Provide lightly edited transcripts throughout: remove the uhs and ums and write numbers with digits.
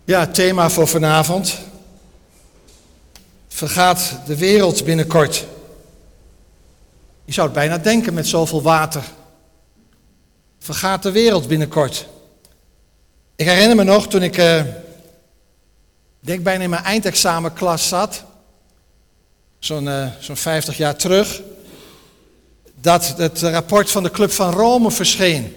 Ja, het thema voor vanavond. Vergaat de wereld binnenkort? Je zou het bijna denken met zoveel water. Vergaat de wereld binnenkort? Ik herinner me nog toen ik, denk bijna in mijn eindexamenklas zat, zo'n 50 jaar terug, dat het rapport van de Club van Rome verscheen.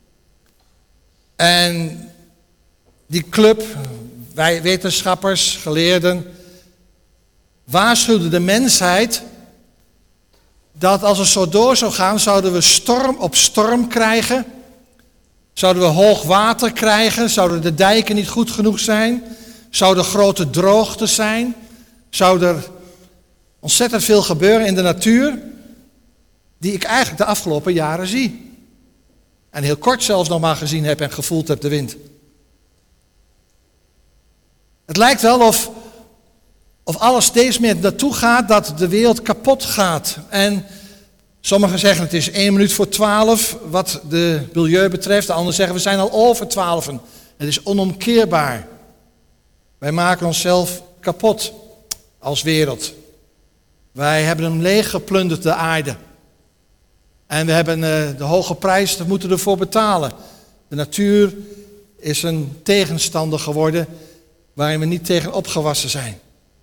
En die club, wij wetenschappers, geleerden, waarschuwden de mensheid dat als het zo door zou gaan, zouden we storm op storm krijgen. Zouden we hoog water krijgen, zouden de dijken niet goed genoeg zijn, zouden grote droogtes zijn, zou er ontzettend veel gebeuren in de natuur, die ik eigenlijk de afgelopen jaren zie. En heel kort zelfs nog maar gezien heb en gevoeld heb de wind. Het lijkt wel of alles steeds meer naartoe gaat dat de wereld kapot gaat. En sommigen zeggen het is 1 minuut voor 12 wat de milieu betreft. De anderen zeggen we zijn al over 12. Het is onomkeerbaar. Wij maken onszelf kapot als wereld. Wij hebben hem leeggeplunderd, de aarde. En we hebben de hoge prijs moeten ervoor betalen. De natuur is een tegenstander geworden waarin we niet tegen opgewassen zijn.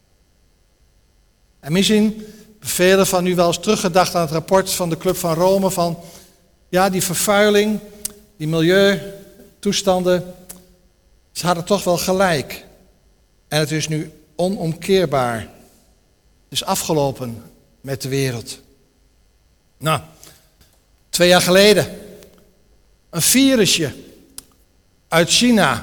En misschien velen van u wel eens teruggedacht aan het rapport van de Club van Rome van, ja, die vervuiling, die milieutoestanden, ze hadden toch wel gelijk. En het is nu onomkeerbaar. Het is afgelopen met de wereld. Nou, 2 jaar geleden, een virusje uit China.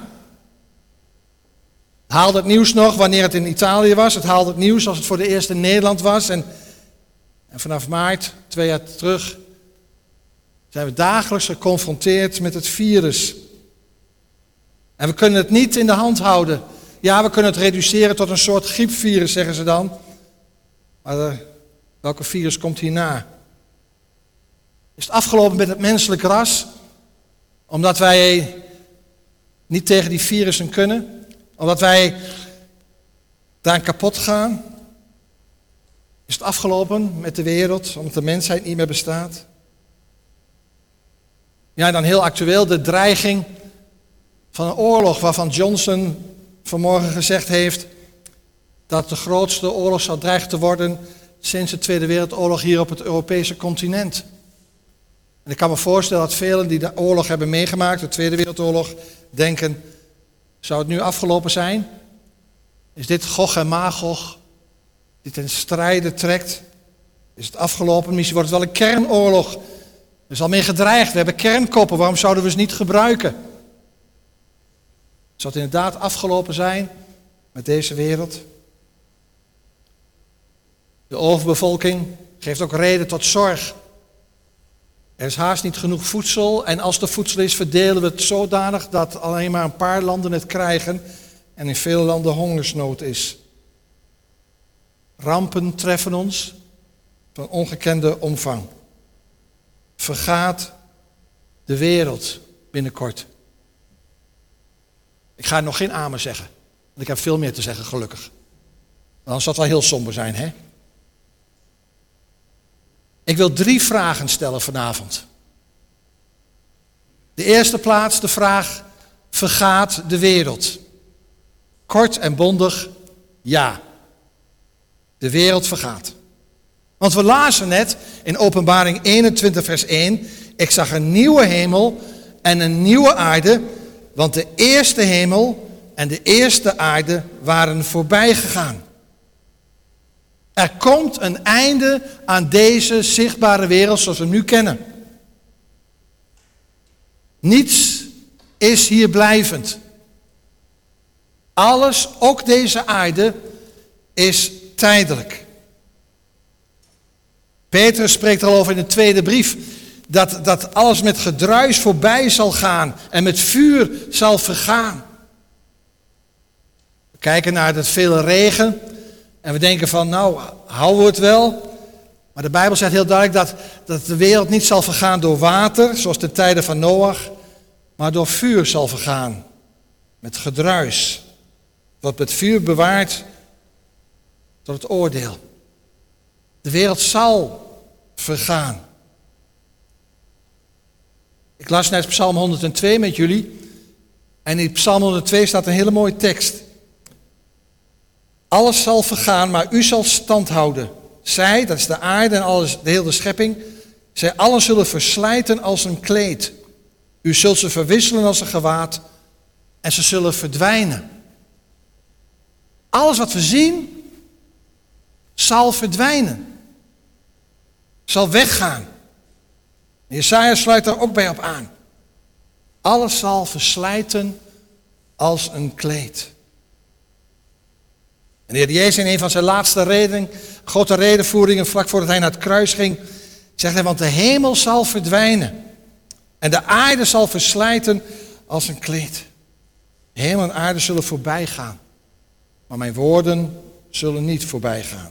Het haalde het nieuws nog wanneer het in Italië was. Het haalde het nieuws als het voor de eerst in Nederland was. En vanaf maart, 2 jaar terug, zijn we dagelijks geconfronteerd met het virus. En we kunnen het niet in de hand houden. Ja, we kunnen het reduceren tot een soort griepvirus, zeggen ze dan. Maar welke virus komt hierna? Is het afgelopen met het menselijk ras? Omdat wij niet tegen die virussen kunnen? Omdat wij daaraan kapot gaan? Is het afgelopen met de wereld, omdat de mensheid niet meer bestaat? Ja, en dan heel actueel de dreiging van een oorlog waarvan Johnson vanmorgen gezegd heeft dat de grootste oorlog zou dreigen te worden sinds de Tweede Wereldoorlog hier op het Europese continent. En ik kan me voorstellen dat velen die de oorlog hebben meegemaakt, de Tweede Wereldoorlog, denken, zou het nu afgelopen zijn? Is dit Gog en Magog die ten strijde trekt? Is het afgelopen? Misschien wordt het wel een kernoorlog. Er is al mee gedreigd. We hebben kernkoppen. Waarom zouden we ze niet gebruiken? Zou het inderdaad afgelopen zijn met deze wereld? De overbevolking geeft ook reden tot zorg. Er is haast niet genoeg voedsel en als er voedsel is, verdelen we het zodanig dat alleen maar een paar landen het krijgen en in vele landen hongersnood is. Rampen treffen ons van ongekende omvang. Vergaat de wereld binnenkort. Ik ga nog geen amen zeggen, want ik heb veel meer te zeggen, gelukkig. Anders zal het wel heel somber zijn, hè? Ik wil 3 vragen stellen vanavond. De eerste plaats de vraag, vergaat de wereld? Kort en bondig, ja. De wereld vergaat. Want we lazen net in Openbaring 21 vers 1, ik zag een nieuwe hemel en een nieuwe aarde, want de eerste hemel en de eerste aarde waren voorbij gegaan. Er komt een einde aan deze zichtbare wereld zoals we hem nu kennen. Niets is hier blijvend. Alles, ook deze aarde, is tijdelijk. Petrus spreekt er al over in de tweede brief, dat alles met gedruis voorbij zal gaan en met vuur zal vergaan. We kijken naar het vele regen en we denken van, nou, houden we het wel? Maar de Bijbel zegt heel duidelijk dat de wereld niet zal vergaan door water, zoals de tijden van Noach, maar door vuur zal vergaan, met gedruis. wordt met vuur bewaard tot het oordeel. De wereld zal vergaan. Ik las net Psalm 102 met jullie. En in Psalm 102 staat een hele mooie tekst. Alles zal vergaan, maar u zal stand houden. Zij, dat is de aarde en alles, de hele schepping, zij allen zullen verslijten als een kleed. U zult ze verwisselen als een gewaad en ze zullen verdwijnen. Alles wat we zien, zal verdwijnen. Zal weggaan. Jesaja sluit daar ook bij op aan. Alles zal verslijten als een kleed. En de Heer Jezus in een van zijn laatste grote redenvoeringen, vlak voordat hij naar het kruis ging, zegt hij, want de hemel zal verdwijnen. En de aarde zal verslijten als een kleed. De hemel en aarde zullen voorbij gaan. Maar mijn woorden zullen niet voorbij gaan.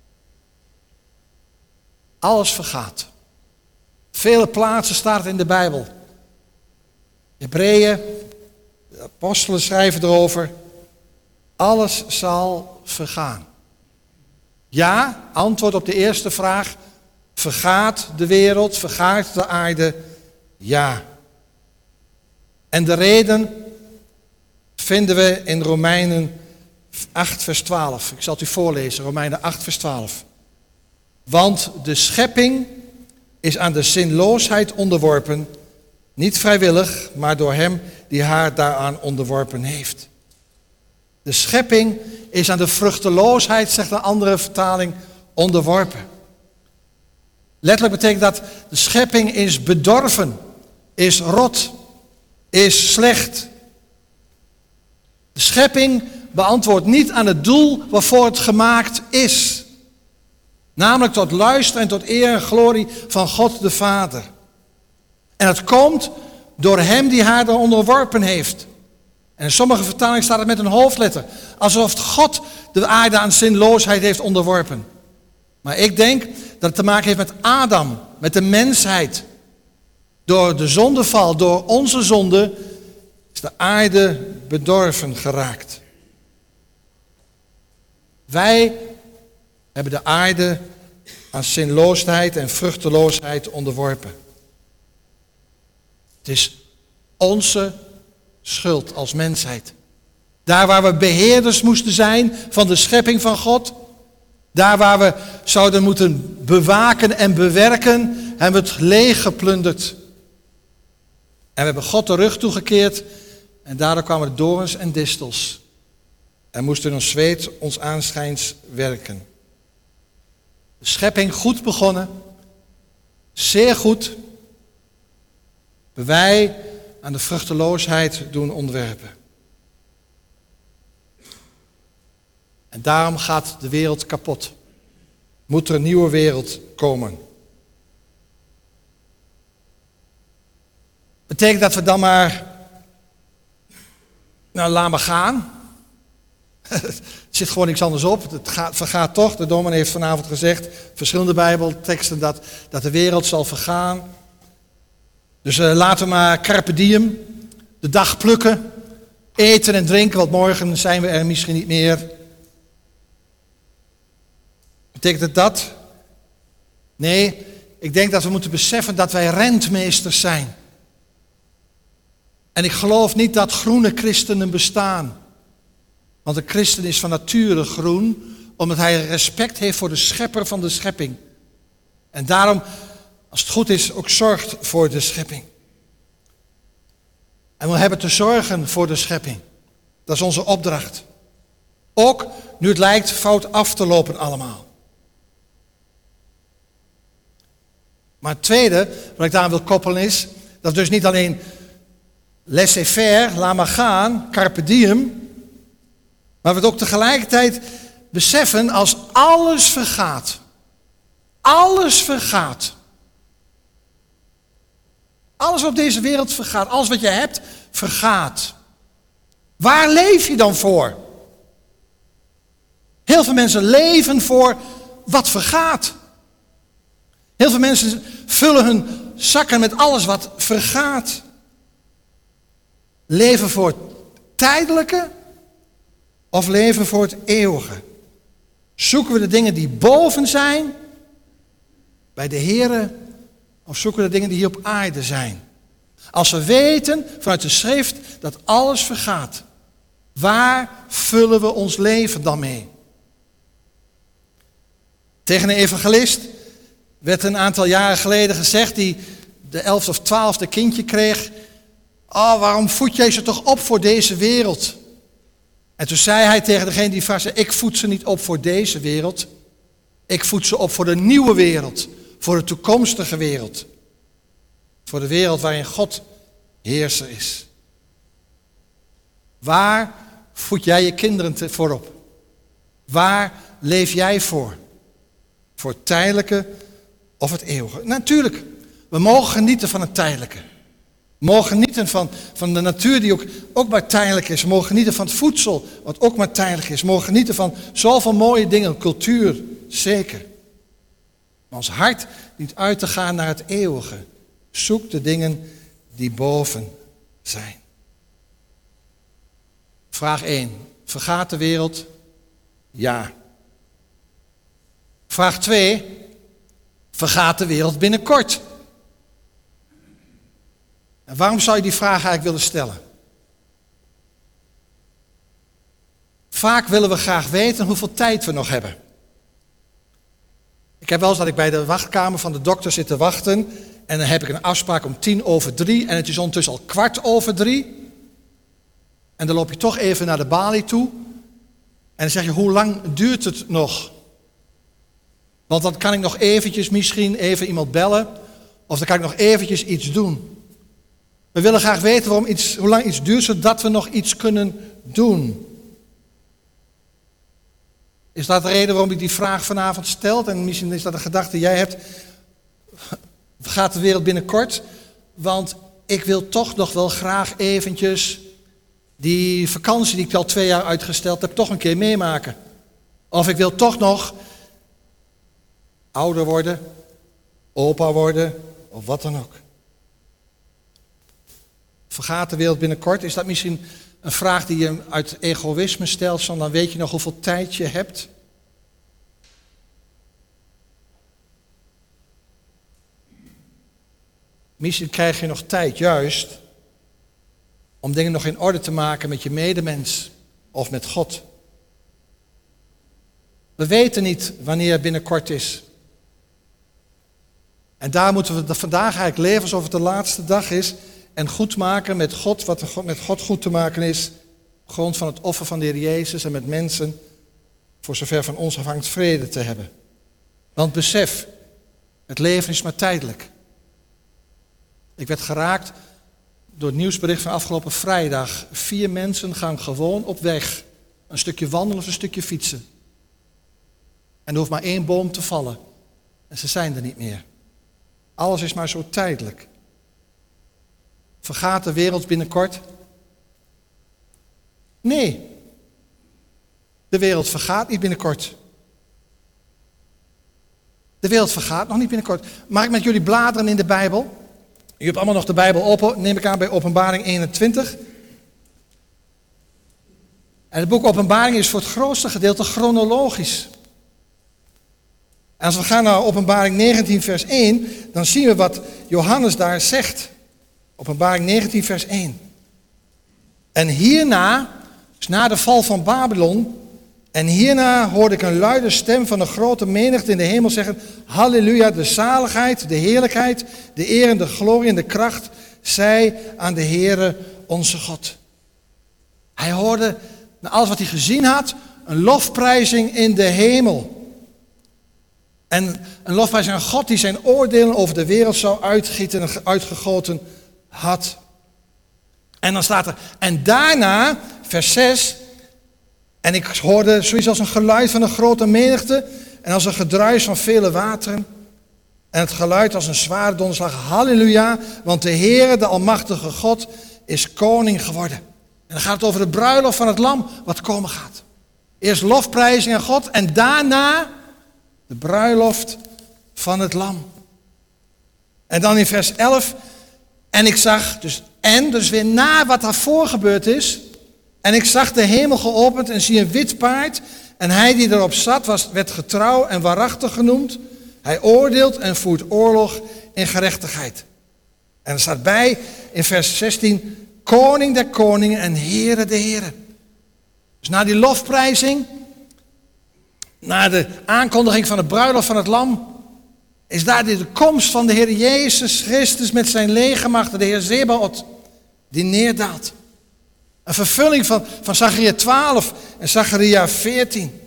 Alles vergaat. Vele plaatsen staat het in de Bijbel. Hebreeën, de apostelen schrijven erover. Alles zal vergaan. Ja, antwoord op de eerste vraag. Vergaat de wereld, vergaat de aarde? Ja. En de reden vinden we in Romeinen 8 vers 12. Ik zal het u voorlezen, Romeinen 8 vers 12. Want de schepping is aan de zinloosheid onderworpen, niet vrijwillig, maar door hem die haar daaraan onderworpen heeft. De schepping is aan de vruchteloosheid, zegt een andere vertaling, onderworpen. Letterlijk betekent dat de schepping is bedorven, is rot, is slecht. De schepping beantwoordt niet aan het doel waarvoor het gemaakt is. Namelijk tot luister en tot eer en glorie van God de Vader. En het komt door hem die haar daar onderworpen heeft. En in sommige vertalingen staat het met een hoofdletter. Alsof God de aarde aan zinloosheid heeft onderworpen. Maar ik denk dat het te maken heeft met Adam, met de mensheid. Door de zondeval, door onze zonde, is de aarde bedorven geraakt. Wij hebben de aarde aan zinloosheid en vruchteloosheid onderworpen. Het is onze schuld als mensheid. Daar waar we beheerders moesten zijn van de schepping van God, daar waar we zouden moeten bewaken en bewerken, hebben we het leeg geplunderd. En we hebben God de rug toegekeerd en daardoor kwamen er dorens en distels. En moesten ons zweet ons aanschijns werken. De schepping goed begonnen, zeer goed, wij aan de vruchteloosheid doen onderwerpen. En daarom gaat de wereld kapot. Moet er een nieuwe wereld komen. Betekent dat we dan maar, laat maar gaan. Er zit gewoon niks anders op. Het vergaat toch. De dominee heeft vanavond gezegd, verschillende bijbelteksten, dat de wereld zal vergaan. Dus laten we maar carpe diem, de dag plukken, eten en drinken, want morgen zijn we er misschien niet meer. Betekent het dat? Nee, ik denk dat we moeten beseffen dat wij rentmeesters zijn. En ik geloof niet dat groene christenen bestaan. Want een christen is van nature groen, omdat hij respect heeft voor de schepper van de schepping. En daarom, als het goed is, ook zorgt voor de schepping. En we hebben te zorgen voor de schepping. Dat is onze opdracht. Ook nu het lijkt fout af te lopen allemaal. Maar het tweede, wat ik daar wil koppelen is, dat dus niet alleen laissez-faire, laat maar gaan, carpe diem, maar we het ook tegelijkertijd beseffen als alles vergaat. Alles vergaat. Alles wat op deze wereld vergaat, alles wat je hebt, vergaat. Waar leef je dan voor? Heel veel mensen leven voor wat vergaat. Heel veel mensen vullen hun zakken met alles wat vergaat. Leven voor tijdelijke of leven we voor het eeuwige? Zoeken we de dingen die boven zijn, bij de Here, of zoeken we de dingen die hier op aarde zijn? Als we weten vanuit de schrift dat alles vergaat, waar vullen we ons leven dan mee? Tegen een evangelist werd een aantal jaren geleden gezegd, die de 11e of 12e kindje kreeg: oh, waarom voed jij ze toch op voor deze wereld? En toen zei hij tegen degene die vraagt: ik voed ze niet op voor deze wereld. Ik voed ze op voor de nieuwe wereld. Voor de toekomstige wereld. Voor de wereld waarin God heerser is. Waar voed jij je kinderen voor op? Waar leef jij voor? Voor het tijdelijke of het eeuwige? Natuurlijk, we mogen genieten van het tijdelijke. We mogen genieten van de natuur die ook maar tijdelijk is. We mogen genieten van het voedsel wat ook maar tijdelijk is. We mogen genieten van zoveel mooie dingen, cultuur, zeker. Maar ons hart dient uit te gaan naar het eeuwige. Zoek de dingen die boven zijn. Vraag 1. Vergaat de wereld? Ja. Vraag 2. Vergaat de wereld binnenkort? En waarom zou je die vraag eigenlijk willen stellen? Vaak willen we graag weten hoeveel tijd we nog hebben. Ik heb wel eens dat ik bij de wachtkamer van de dokter zit te wachten. En dan heb ik een afspraak om 2:10 en het is ondertussen al 2:15. En dan loop je toch even naar de balie toe. En dan zeg je: hoe lang duurt het nog? Want dan kan ik nog eventjes misschien even iemand bellen. Of dan kan ik nog eventjes iets doen. We willen graag weten hoe lang iets duurt, zodat we nog iets kunnen doen. Is dat de reden waarom ik die vraag vanavond stelt? En misschien is dat een gedachte die jij hebt. Gaat de wereld binnenkort? Want ik wil toch nog wel graag eventjes die vakantie die ik al 2 jaar uitgesteld heb, toch een keer meemaken. Of ik wil toch nog ouder worden, opa worden, of wat dan ook. Vergaat de wereld binnenkort? Is dat misschien een vraag die je uit egoïsme stelt, zo dan weet je nog hoeveel tijd je hebt? Misschien krijg je nog tijd, juist, om dingen nog in orde te maken met je medemens of met God. We weten niet wanneer het binnenkort is. En daar moeten we vandaag eigenlijk leven alsof het de laatste dag is. En goed maken met God, wat er met God goed te maken is. Op grond van het offer van de Heer Jezus en met mensen, voor zover van ons afhangt, vrede te hebben. Want besef, het leven is maar tijdelijk. Ik werd geraakt door het nieuwsbericht van afgelopen vrijdag. 4 mensen gaan gewoon op weg. Een stukje wandelen of een stukje fietsen. En er hoeft maar 1 boom te vallen. En ze zijn er niet meer. Alles is maar zo tijdelijk. Vergaat de wereld binnenkort? Nee. De wereld vergaat niet binnenkort. De wereld vergaat nog niet binnenkort. Mag ik met jullie bladeren in de Bijbel? U hebt allemaal nog de Bijbel open, neem ik aan, bij Openbaring 21. En het boek Openbaring is voor het grootste gedeelte chronologisch. En als we gaan naar Openbaring 19 vers 1, dan zien we wat Johannes daar zegt. Openbaring 19 vers 1. En hierna, dus na de val van Babylon, en hierna hoorde ik een luide stem van een grote menigte in de hemel zeggen: Halleluja, de zaligheid, de heerlijkheid, de eer en de glorie en de kracht zij aan de Heere onze God. Hij hoorde, na alles wat hij gezien had, een lofprijzing in de hemel. En een lofprijzing aan God die zijn oordelen over de wereld zou uitgieten en uitgegoten had. En dan staat er, en daarna, vers 6... En ik hoorde zoiets als een geluid van een grote menigte en als een gedruis van vele wateren. En het geluid als een zware donderslag. Halleluja, want de Heere, de Almachtige God, is koning geworden. En dan gaat het over de bruiloft van het lam wat komen gaat. Eerst lofprijzing aan God en daarna de bruiloft van het lam. En dan in vers 11. En ik zag, dus weer na wat daarvoor gebeurd is. En ik zag de hemel geopend en zie een wit paard. En hij die erop zat werd getrouw en waarachtig genoemd. Hij oordeelt en voert oorlog in gerechtigheid. En er staat bij in vers 16, koning der koningen en Heere der heren. Dus na die lofprijzing, na de aankondiging van de bruiloft van het lam, is daar de komst van de Heer Jezus Christus met zijn legermachten, de Heer Zebaot, die neerdaalt. Een vervulling van Zacharia 12 en Zacharia 14.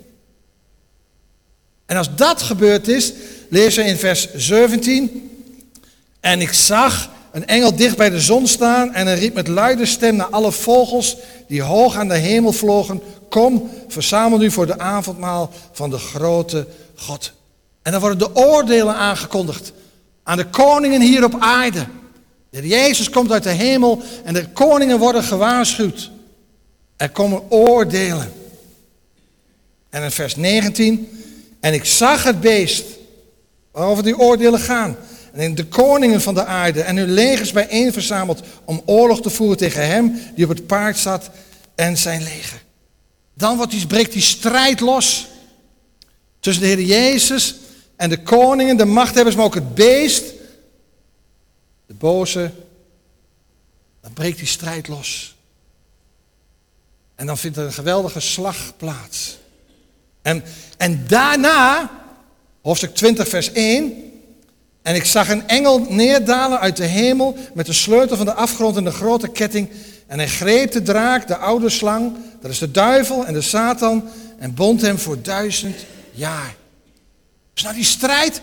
En als dat gebeurd is, lezen we in vers 17. En ik zag een engel dicht bij de zon staan en hij riep met luide stem naar alle vogels die hoog aan de hemel vlogen. Kom, verzamel u voor de avondmaal van de grote God. En dan worden de oordelen aangekondigd aan de koningen hier op aarde. De Heer Jezus komt uit de hemel en de koningen worden gewaarschuwd. Er komen oordelen. En in vers 19. En ik zag het beest waarover die oordelen gaan. En de koningen van de aarde en hun legers bijeen verzameld om oorlog te voeren tegen hem die op het paard zat en zijn leger. Dan breekt die strijd los tussen de Heer Jezus en de koningen, de machthebbers, maar ook het beest, de boze. Dan breekt die strijd los. En dan vindt er een geweldige slag plaats. En daarna, hoofdstuk 20 vers 1... En ik zag een engel neerdalen uit de hemel met de sleutel van de afgrond en de grote ketting. En hij greep de draak, de oude slang, dat is de duivel en de Satan, en bond hem voor 1000 jaar. Dus na die strijd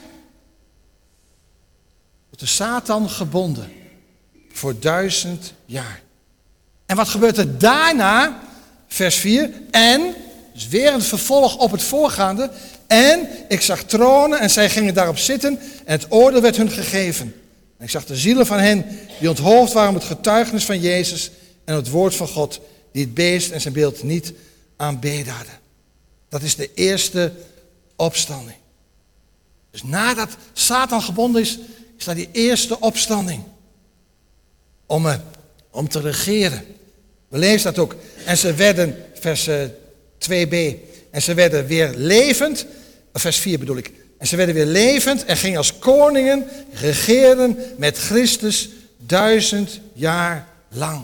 wordt de Satan gebonden voor 1000 jaar. En wat gebeurt er daarna? Vers 4. En, dus weer een vervolg op het voorgaande. En ik zag tronen en zij gingen daarop zitten en het oordeel werd hun gegeven. En ik zag de zielen van hen die onthoofd waren om het getuigenis van Jezus en het woord van God, die het beest en zijn beeld niet aanbeden hadden. Dat is de eerste opstanding. Dus nadat Satan gebonden is, is dat die eerste opstanding. Om te regeren. We lezen dat ook. En ze werden, vers 2b, en ze werden weer levend, vers 4 bedoel ik. En ze werden weer levend en gingen als koningen regeren met Christus 1000 jaar lang.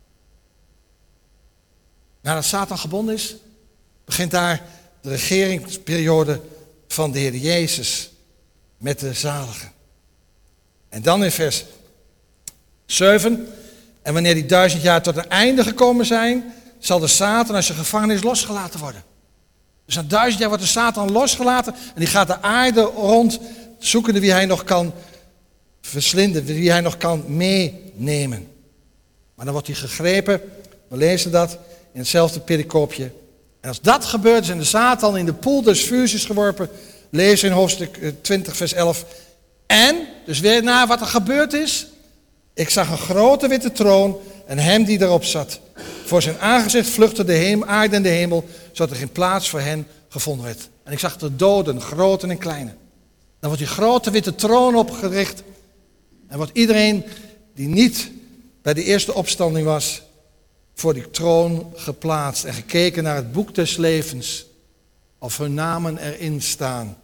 Nadat Satan gebonden is, begint daar de regeringsperiode van de Heer Jezus met de zaligen. En dan in vers 7, en wanneer die 1000 jaar tot een einde gekomen zijn, zal de Satan als zijn gevangenis losgelaten worden. Dus na 1000 jaar wordt de Satan losgelaten en die gaat de aarde rond, zoekende wie hij nog kan verslinden, wie hij nog kan meenemen. Maar dan wordt hij gegrepen, we lezen dat in hetzelfde pericoopje. En als dat gebeurt, is en de Satan in de poel des vuurs is geworpen, lezen in hoofdstuk 20 vers 11. En, dus weer na wat er gebeurd is, ik zag een grote witte troon en hem die erop zat. Voor zijn aangezicht vluchtte de aarde en de hemel, zodat er geen plaats voor hen gevonden werd. En ik zag de doden, grote en kleine. Dan wordt die grote witte troon opgericht. En wordt iedereen die niet bij de eerste opstanding was, voor die troon geplaatst. En gekeken naar het boek des levens. Of hun namen erin staan.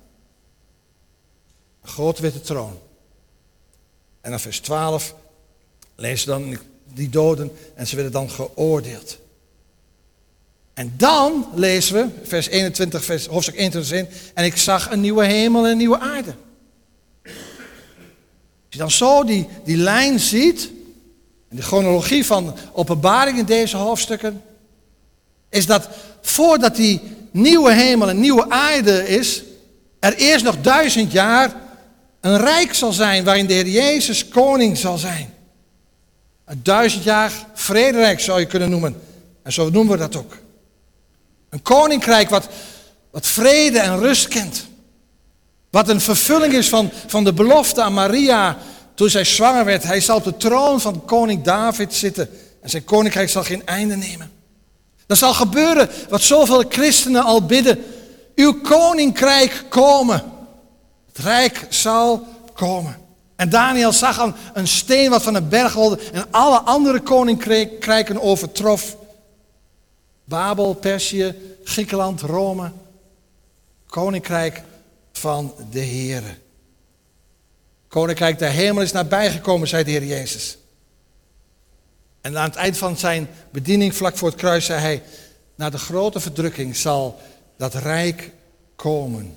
Een grote witte troon. En dan vers 12 lezen dan die doden en ze werden dan geoordeeld. En dan lezen we, vers 21, hoofdstuk 21, en ik zag een nieuwe hemel en een nieuwe aarde. Als je dan zo die lijn ziet, en de chronologie van openbaring in deze hoofdstukken, is dat voordat die nieuwe hemel en nieuwe aarde is, er eerst nog 1000 jaar een rijk zal zijn waarin de Heer Jezus koning zal zijn. Een 1000 jaar vrederijk zou je kunnen noemen. En zo noemen we dat ook. Een koninkrijk wat vrede en rust kent. Wat een vervulling is van de belofte aan Maria toen zij zwanger werd. Hij zal op de troon van koning David zitten. En zijn koninkrijk zal geen einde nemen. Dat zal gebeuren wat zoveel christenen al bidden. Uw koninkrijk komen. Het rijk zal komen. En Daniel zag aan een steen wat van een berg rolde en alle andere koninkrijken overtrof. Babel, Perzië, Griekenland, Rome. Koninkrijk van de Heere. Koninkrijk der hemel is nabijgekomen, zei de Heer Jezus. En aan het eind van zijn bediening, vlak voor het kruis, zei hij: na de grote verdrukking zal dat rijk komen.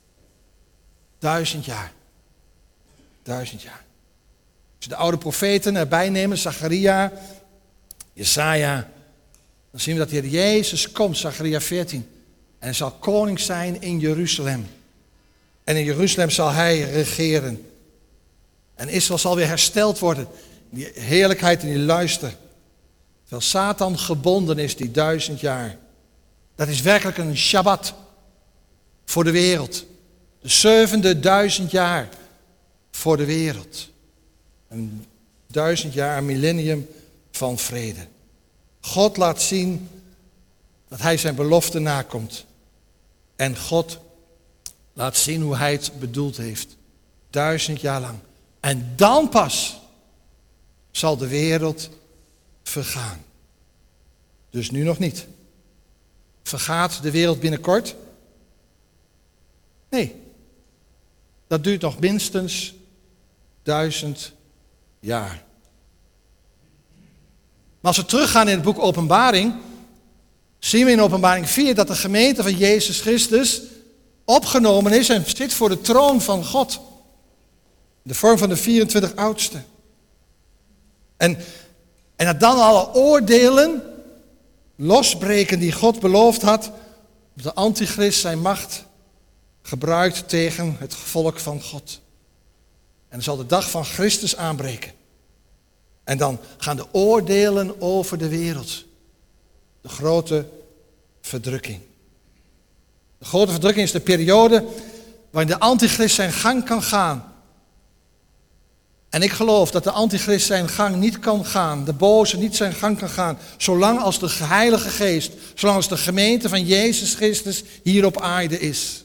1000 jaar. 1000 jaar. Als je de oude profeten erbij nemen, Zacharia, Jesaja, dan zien we dat de Heer Jezus komt, Zacharia 14. En hij zal koning zijn in Jeruzalem. En in Jeruzalem zal hij regeren. En Israël zal weer hersteld worden. Die heerlijkheid en die luister. Terwijl Satan gebonden is die 1000 jaar. Dat is werkelijk een Shabbat voor de wereld. De 7e 1000 jaar voor de wereld. Een 1000 jaar, een millennium van vrede. God laat zien dat hij zijn belofte nakomt. En God laat zien hoe hij het bedoeld heeft. 1000 jaar lang. En dan pas zal de wereld vergaan. Dus nu nog niet. Vergaat de wereld binnenkort? Nee. Dat duurt nog minstens 1000 jaar. Maar als we teruggaan in het boek Openbaring, zien we in Openbaring 4 dat de gemeente van Jezus Christus opgenomen is en zit voor de troon van God. In de vorm van de 24 oudsten. En dat dan alle oordelen losbreken die God beloofd had, op de antichrist zijn macht gebruikt tegen het volk van God. En dan zal de dag van Christus aanbreken. En dan gaan de oordelen over de wereld. De grote verdrukking. De grote verdrukking is de periode waarin de antichrist zijn gang kan gaan. En ik geloof dat de antichrist zijn gang niet kan gaan, de boze niet zijn gang kan gaan, zolang als de Heilige Geest, zolang als de gemeente van Jezus Christus hier op aarde is.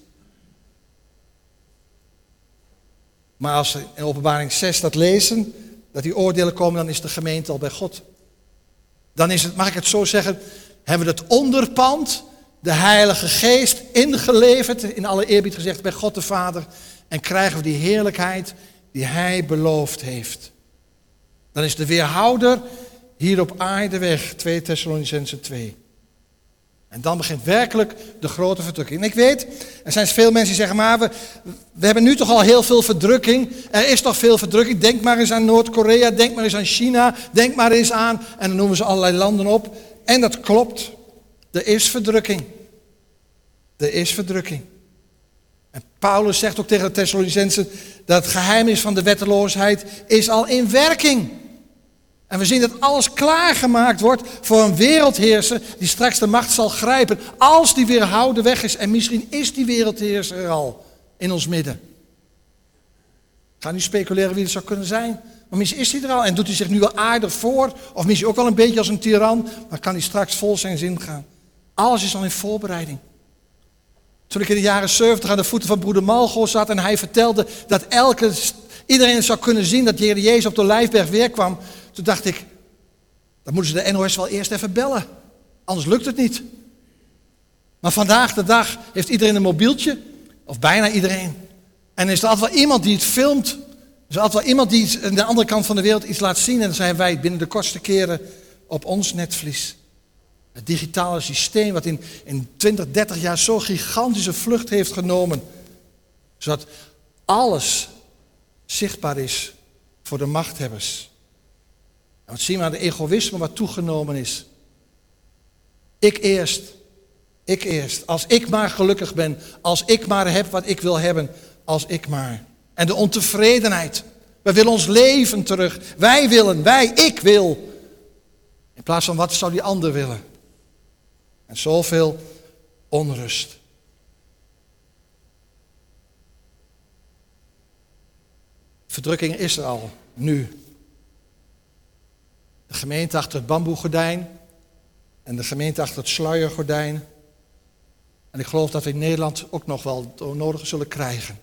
Maar als we in Openbaring 6 dat lezen, dat die oordelen komen, dan is de gemeente al bij God. Dan is het, mag ik het zo zeggen, hebben we het onderpand, de Heilige Geest ingeleverd, in alle eerbied gezegd, bij God de Vader. En krijgen we die heerlijkheid die Hij beloofd heeft. Dan is de weerhouder hier op aarde weg, 2 Thessalonicenzen 2. En dan begint werkelijk de grote verdrukking. En ik weet, er zijn veel mensen die zeggen, maar we hebben nu toch al heel veel verdrukking. Er is toch veel verdrukking. Denk maar eens aan Noord-Korea, denk maar eens aan China, denk maar eens aan. En dan noemen ze allerlei landen op. En dat klopt. Er is verdrukking. Er is verdrukking. En Paulus zegt ook tegen de Thessalonicenzen dat het geheimnis van de wetteloosheid is al in werking. En we zien dat alles klaargemaakt wordt voor een wereldheerser die straks de macht zal grijpen. Als die weerhouden weg is. En misschien is die wereldheerser er al in ons midden. Ik ga nu speculeren wie het zou kunnen zijn. Maar misschien is hij er al en doet hij zich nu wel aardig voor. Of misschien ook wel een beetje als een tiran. Maar kan hij straks vol zijn zin gaan. Alles is al in voorbereiding. Toen ik in de jaren 70 aan de voeten van broeder Malgo zat en hij vertelde dat iedereen zou kunnen zien dat de Heer Jezus op de Olijfberg weer kwam. Toen dacht ik, dan moeten ze de NOS wel eerst even bellen. Anders lukt het niet. Maar vandaag de dag heeft iedereen een mobieltje. Of bijna iedereen. En is er altijd wel iemand die het filmt. Er is altijd wel iemand die aan de andere kant van de wereld iets laat zien. En dan zijn wij binnen de kortste keren op ons netvlies. Het digitale systeem wat in 20, 30 jaar zo gigantische vlucht heeft genomen. Zodat alles zichtbaar is voor de machthebbers. En wat zien we aan de egoïsme wat toegenomen is. Ik eerst. Als ik maar gelukkig ben. Als ik maar heb wat ik wil hebben. Als ik maar. En de ontevredenheid. Wij willen ons leven terug. Ik wil. In plaats van wat zou die ander willen. En zoveel onrust. Verdrukking is er al, nu. De gemeente achter het bamboegordijn en de gemeente achter het sluiergordijn. En ik geloof dat we in Nederland ook nog wel het nodige zullen krijgen.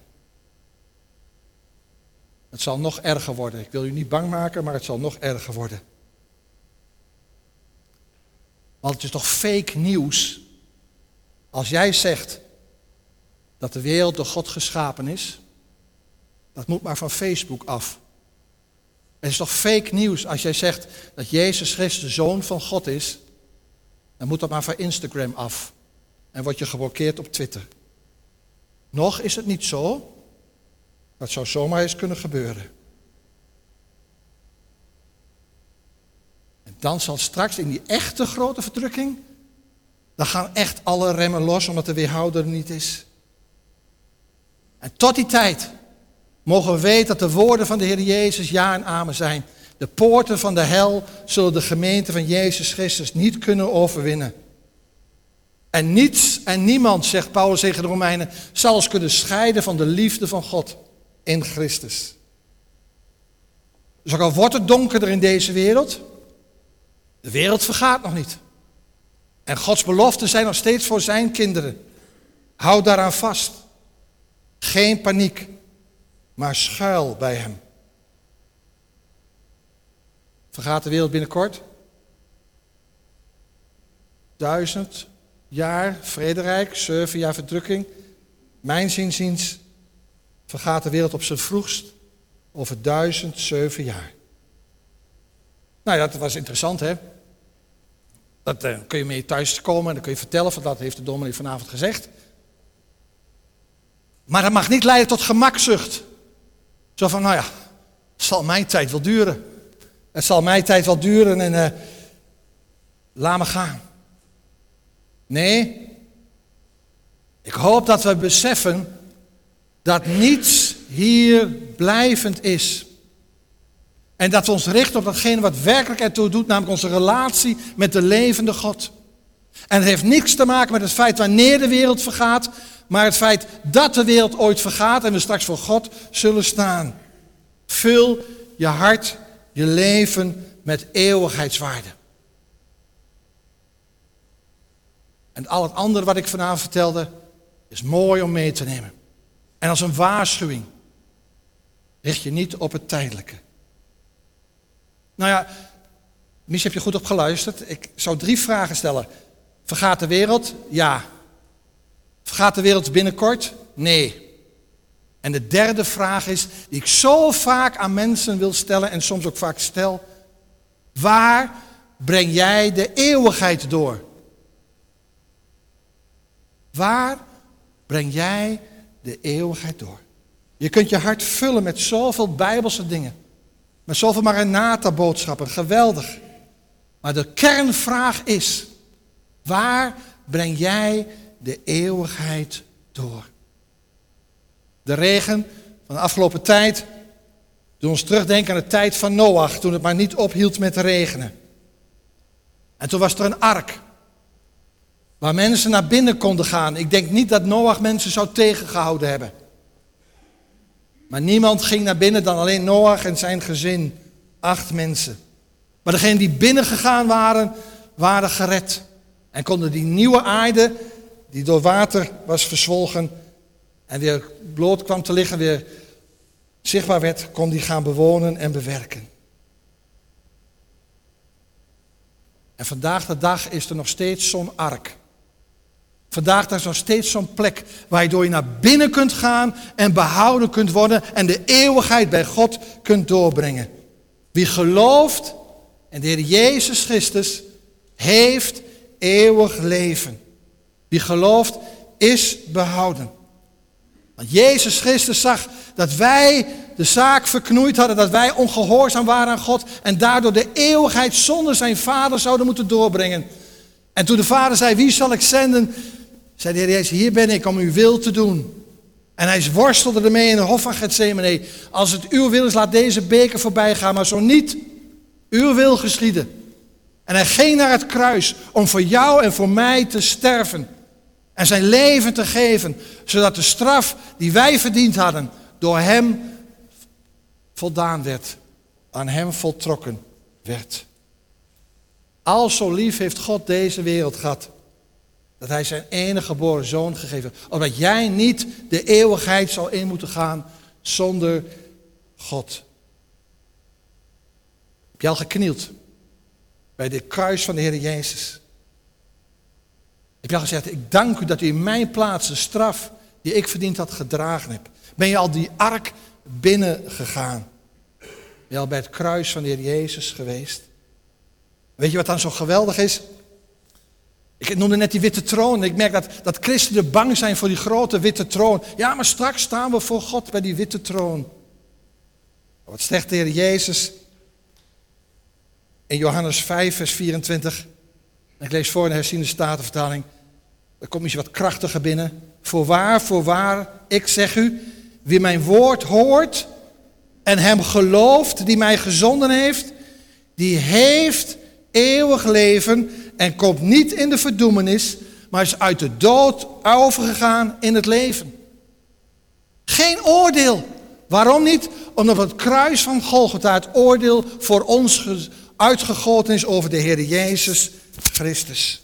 Het zal nog erger worden. Ik wil u niet bang maken, maar het zal nog erger worden. Want het is toch fake nieuws als jij zegt dat de wereld door God geschapen is. Dat moet maar van Facebook af. Het is toch fake nieuws als jij zegt dat Jezus Christus de Zoon van God is. Dan moet dat maar van Instagram af. En word je geblokkeerd op Twitter. Nog is het niet zo. Dat zou zomaar eens kunnen gebeuren. En dan zal straks in die echte grote verdrukking, dan gaan echt alle remmen los omdat de weerhouder er niet is. En tot die tijd mogen we weten dat de woorden van de Heer Jezus ja en amen zijn. De poorten van de hel zullen de gemeente van Jezus Christus niet kunnen overwinnen. En niets en niemand, zegt Paulus tegen de Romeinen, zal ons kunnen scheiden van de liefde van God in Christus. Dus ook al wordt het donkerder in deze wereld, de wereld vergaat nog niet. En Gods beloften zijn nog steeds voor zijn kinderen. Houd daaraan vast. Geen paniek, maar schuil bij hem. Vergaat de wereld binnenkort? 1000 jaar vrederijk, 7 jaar verdrukking. Mijn zinziens vergaat de wereld op zijn vroegst over 1007 jaar. Nou ja, dat was interessant, hè? Dat kun je mee thuis komen en dan kun je vertellen, van dat heeft de dominee vanavond gezegd. Maar dat mag niet leiden tot gemakzucht. Zo van, nou ja, het zal mijn tijd wel duren. Het zal mijn tijd wel duren en laat me gaan. Nee, ik hoop dat we beseffen dat niets hier blijvend is. En dat we ons richten op datgene wat werkelijk ertoe doet, namelijk onze relatie met de levende God. En het heeft niks te maken met het feit wanneer de wereld vergaat, maar het feit dat de wereld ooit vergaat en we straks voor God zullen staan. Vul je hart, je leven met eeuwigheidswaarde. En al het andere wat ik vanavond vertelde, is mooi om mee te nemen. En als een waarschuwing, richt je niet op het tijdelijke. Nou ja, misschien heb je goed op geluisterd. Ik zou 3 vragen stellen. Vergaat de wereld? Ja. Vergaat de wereld binnenkort? Nee. En de derde vraag is, die ik zo vaak aan mensen wil stellen en soms ook vaak stel. Waar breng jij de eeuwigheid door? Waar breng jij de eeuwigheid door? Je kunt je hart vullen met zoveel bijbelse dingen. Met zoveel Maranatha-boodschappen. Geweldig. Maar de kernvraag is, waar breng jij de eeuwigheid door? De regen van de afgelopen tijd doet ons terugdenken aan de tijd van Noach, toen het maar niet ophield met te regenen. En toen was er een ark, waar mensen naar binnen konden gaan. Ik denk niet dat Noach mensen zou tegengehouden hebben. Maar niemand ging naar binnen dan alleen Noach en zijn gezin. 8 mensen. Maar degenen die binnengegaan waren, waren gered. En konden die nieuwe aarde, die door water was verzwolgen en weer bloot kwam te liggen, weer zichtbaar werd, kon die gaan bewonen en bewerken. En vandaag de dag is er nog steeds zo'n ark. Vandaag is er nog steeds zo'n plek waardoor je naar binnen kunt gaan en behouden kunt worden en de eeuwigheid bij God kunt doorbrengen. Wie gelooft in de Heer Jezus Christus heeft eeuwig leven. Wie gelooft is behouden. Want Jezus Christus zag dat wij de zaak verknoeid hadden, dat wij ongehoorzaam waren aan God en daardoor de eeuwigheid zonder zijn Vader zouden moeten doorbrengen. En toen de Vader zei, wie zal ik zenden? Zei de Heer Jezus, hier ben ik om uw wil te doen. En hij worstelde ermee in de hof van Getsemane. Als het uw wil is, laat deze beker voorbij gaan, maar zo niet, uw wil geschieden. En hij ging naar het kruis om voor jou en voor mij te sterven. En zijn leven te geven, zodat de straf die wij verdiend hadden, door hem voldaan werd. Aan hem voltrokken werd. Al zo lief heeft God deze wereld gehad, dat hij zijn enige geboren zoon gegeven. Opdat jij niet de eeuwigheid zou in moeten gaan zonder God. Heb je al geknield bij het kruis van de Heer Jezus? Heb je al gezegd, ik dank u dat u in mijn plaats de straf die ik verdiend had gedragen hebt. Ben je al die ark binnengegaan? Ben je al bij het kruis van de Heer Jezus geweest? Weet je wat dan zo geweldig is? Ik noemde net die witte troon. Ik merk dat christenen bang zijn voor die grote witte troon. Ja, maar straks staan we voor God bij die witte troon. Wat zegt de Heer Jezus in Johannes 5, vers 24. Ik lees voor in de herziene statenvertaling. Er komt misschien wat krachtiger binnen. Voorwaar, ik zeg u, wie mijn woord hoort en hem gelooft die mij gezonden heeft, die heeft eeuwig leven en komt niet in de verdoemenis, maar is uit de dood overgegaan in het leven. Geen oordeel. Waarom niet? Omdat het kruis van Golgotha het oordeel voor ons uitgegoten is over de Heer Jezus Christus.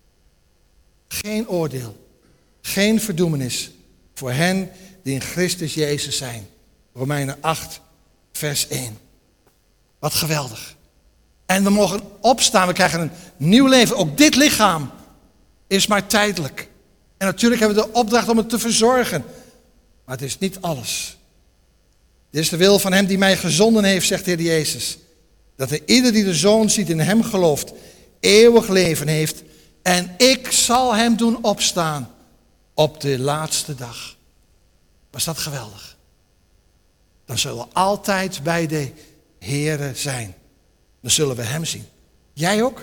Geen oordeel. Geen verdoemenis voor hen die in Christus Jezus zijn. Romeinen 8, vers 1. Wat geweldig. En we mogen opstaan, we krijgen een nieuw leven. Ook dit lichaam is maar tijdelijk. En natuurlijk hebben we de opdracht om het te verzorgen. Maar het is niet alles. Dit is de wil van hem die mij gezonden heeft, zegt de Heer Jezus. Dat ieder die de Zoon ziet in hem gelooft, eeuwig leven heeft. En ik zal hem doen opstaan op de laatste dag. Was dat geweldig? Dan zullen we altijd bij de Heere zijn. Dan zullen we hem zien. Jij ook?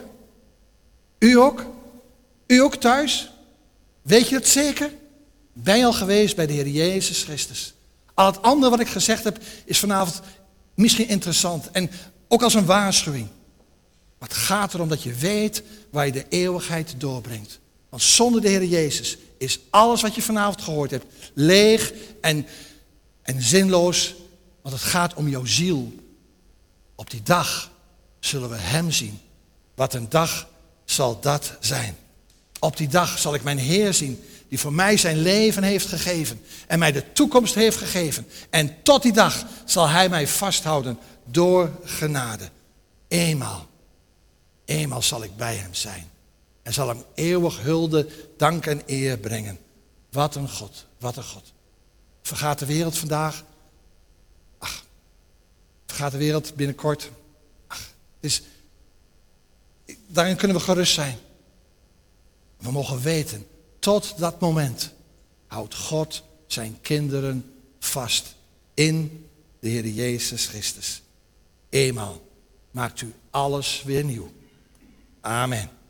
U ook? U ook thuis? Weet je het zeker? Ben je al geweest bij de Heer Jezus Christus? Al het andere wat ik gezegd heb is vanavond misschien interessant. En ook als een waarschuwing. Maar het gaat erom dat je weet waar je de eeuwigheid doorbrengt. Want zonder de Heer Jezus is alles wat je vanavond gehoord hebt leeg en zinloos. Want het gaat om jouw ziel. Op die dag zullen we hem zien. Wat een dag zal dat zijn. Op die dag zal ik mijn Heer zien, die voor mij zijn leven heeft gegeven en mij de toekomst heeft gegeven. En tot die dag zal hij mij vasthouden door genade. Eenmaal zal ik bij hem zijn. En zal hem eeuwig hulde, dank en eer brengen. Wat een God, wat een God. Vergaat de wereld vandaag? Ach, vergaat de wereld binnenkort? Ach, daarin kunnen we gerust zijn. We mogen weten, tot dat moment houdt God zijn kinderen vast in de Heer Jezus Christus. Eenmaal maakt u alles weer nieuw. Amen.